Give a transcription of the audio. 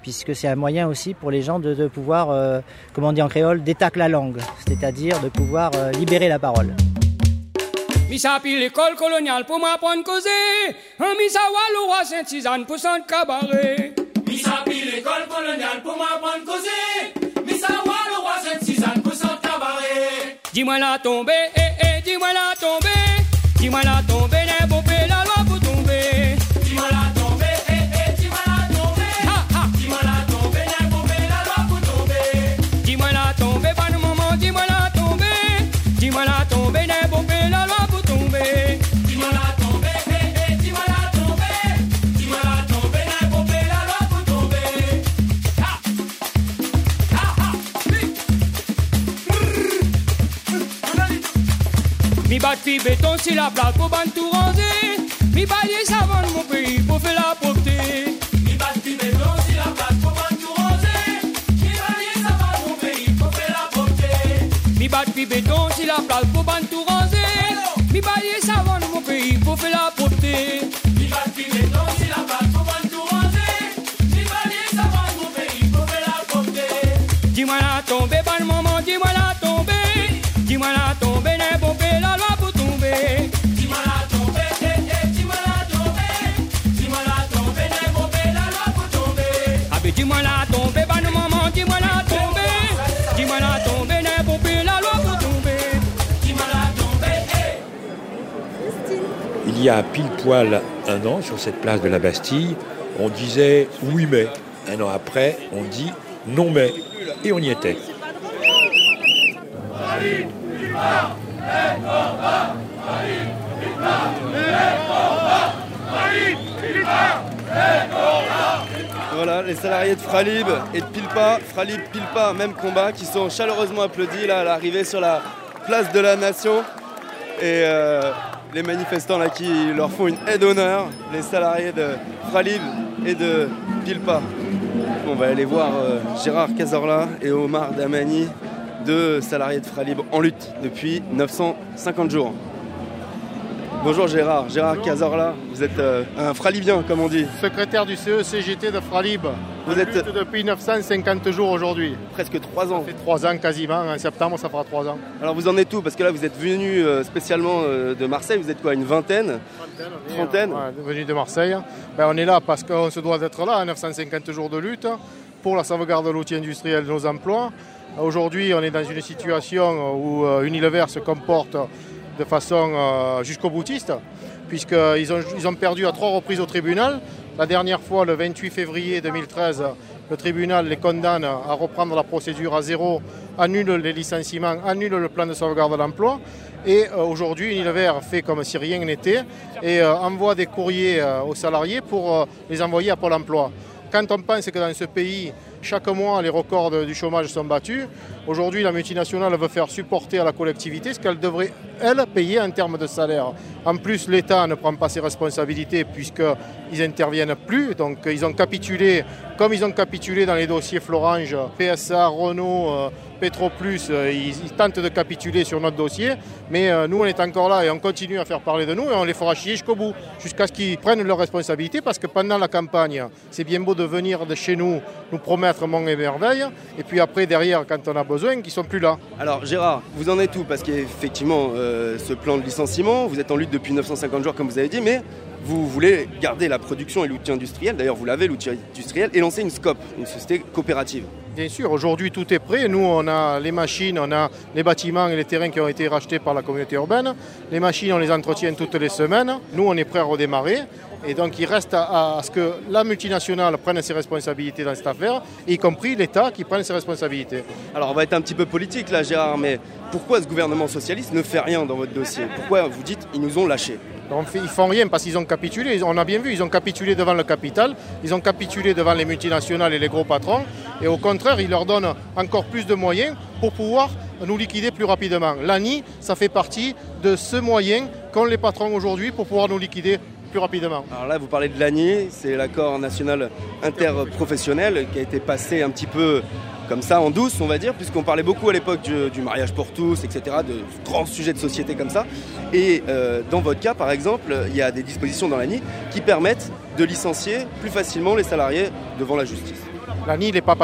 puisque c'est un moyen aussi pour les gens de pouvoir, comme on dit en créole, détaquer la langue, c'est-à-dire de pouvoir libérer la parole. Misa pile l'école coloniale pour m'apprendre causer. Misa walo wa Saint-Suzanne pour son cabaret. Misa pile l'école coloniale pour m'apprendre causer. Misa walo wa Saint-Suzanne pour son cabaret. Dis-moi la tombée, dis-moi la tombée. Dis-moi la tombée, n'est bon la loi pour tomber. Dis-moi la tombée, dis-moi la tombée. Dis-moi la tombée, n'est bon la loi pour tomber. Dis-moi la tombée, pas de moment, dis-moi la tombée. Dis-moi la tombée, n'est bon la loi. Dis-moi la tombée, dis-moi la tombée. Dis-moi la tombée, n'a pas fait la loi pour tomber. Mi bat fi béton si la plaque pour ban tout ranger. Mi bailler savon de mon pays pour faire la propreté. Mi bat fi béton si la plaque pour ban tout ranger. Mi bailler savon de mon pays pour faire la propreté. Mi bat fi béton si la plaque pour ban tout ranger. Mi bailler savon de mon pays pour faire la propreté. Mi bat fi béton si la plaque pour ban tout ranger. Mi bailler savon de mon pays pour faire la propreté. Dis-moi la tombée, bon moment, dis-moi la tombée. Dis-moi la tombée, n'est bon la loi pour tomber. Dis-moi la tombée, dis-moi la tombée. Dis-moi la tombée, n'est bon la loi pour tomber. Ah ben dis-moi la tombée, bon moment, dis-moi la tombée. Dis-moi la tombée, n'est bon la loi pour tomber. Dis-moi la tombée. Il y a pile poil un an, sur cette place de la Bastille, on disait oui mais. Un an après, on dit non mais. Et on y était. Voilà, les salariés de Fralib et de Pilpa, Fralib, Pilpa, même combat, qui sont chaleureusement applaudis là, à l'arrivée sur la place de la Nation. Et les manifestants là qui leur font une aide d'honneur, les salariés de Fralib et de Pilpa. On va aller voir Gérard Cazorla et Omar Damani, deux salariés de Fralib en lutte depuis 950 jours. Bonjour Gérard Cazorla, vous êtes un Fralibien comme on dit. Secrétaire du CE-CGT de Fralib. Vous êtes depuis 950 jours aujourd'hui. Presque 3 ans. Ça fait 3 ans quasiment, en septembre ça fera 3 ans. Alors vous en êtes où? Parce que là vous êtes venu spécialement de Marseille, vous êtes quoi, une vingtaine? Trentaine? Venu de Marseille. On est là parce qu'on se doit d'être là, 950 jours de lutte, pour la sauvegarde de l'outil industriel de nos emplois. Aujourd'hui on est dans une situation où Unilever se comporte de façon jusqu'au boutiste, puisqu'ils ont perdu à 3 reprises au tribunal. La dernière fois, le 28 février 2013, le tribunal les condamne à reprendre la procédure à zéro, annule les licenciements, annule le plan de sauvegarde de l'emploi. Et aujourd'hui, Unilever fait comme si rien n'était et envoie des courriers aux salariés pour les envoyer à Pôle emploi. Quand on pense que dans ce pays, chaque mois, les records du chômage sont battus, aujourd'hui, la multinationale veut faire supporter à la collectivité ce qu'elle devrait, elle, payer en termes de salaire. En plus, l'État ne prend pas ses responsabilités puisqu'ils n'interviennent plus. Donc, ils ont capitulé, comme ils ont capitulé dans les dossiers Florange, PSA, Renault, Petroplus, ils tentent de capituler sur notre dossier. Mais nous, on est encore là et on continue à faire parler de nous et on les fera chier jusqu'au bout, jusqu'à ce qu'ils prennent leurs responsabilités. Parce que pendant la campagne, c'est bien beau de venir de chez nous promettre monts et merveilles. Et puis après, derrière, quand on a besoin, qu'ils ne sont plus là. Alors Gérard, vous en êtes où? Parce qu'effectivement, ce plan de licenciement, vous êtes en lutte depuis 950 jours, comme vous avez dit, mais vous voulez garder la production et l'outil industriel. D'ailleurs, vous l'avez, l'outil industriel, et lancer une SCOP, une société coopérative. Bien sûr, aujourd'hui tout est prêt. Nous, on a les machines, on a les bâtiments et les terrains qui ont été rachetés par la communauté urbaine. Les machines, on les entretient toutes les semaines. Nous, on est prêts à redémarrer. Et donc, il reste à ce que la multinationale prenne ses responsabilités dans cette affaire, y compris l'État qui prenne ses responsabilités. Alors, on va être un petit peu politique là, Gérard, mais pourquoi ce gouvernement socialiste ne fait rien dans votre dossier? Pourquoi vous dites ils nous ont lâchés? Ils ne font rien parce qu'ils ont capitulé. On a bien vu, ils ont capitulé devant le capital, ils ont capitulé devant les multinationales et les gros patrons. Et au contraire, ils leur donnent encore plus de moyens pour pouvoir nous liquider plus rapidement. L'ANI, ça fait partie de ce moyen qu'ont les patrons aujourd'hui pour pouvoir nous liquider plus rapidement. Alors là, vous parlez de l'ANI, c'est l'accord national interprofessionnel qui a été passé un petit peu comme ça en douce, on va dire, puisqu'on parlait beaucoup à l'époque du mariage pour tous, etc., de grands sujets de société comme ça. Et dans votre cas, par exemple, il y a des dispositions dans l'ANI qui permettent de licencier plus facilement les salariés devant la justice. L'ANI n'est pas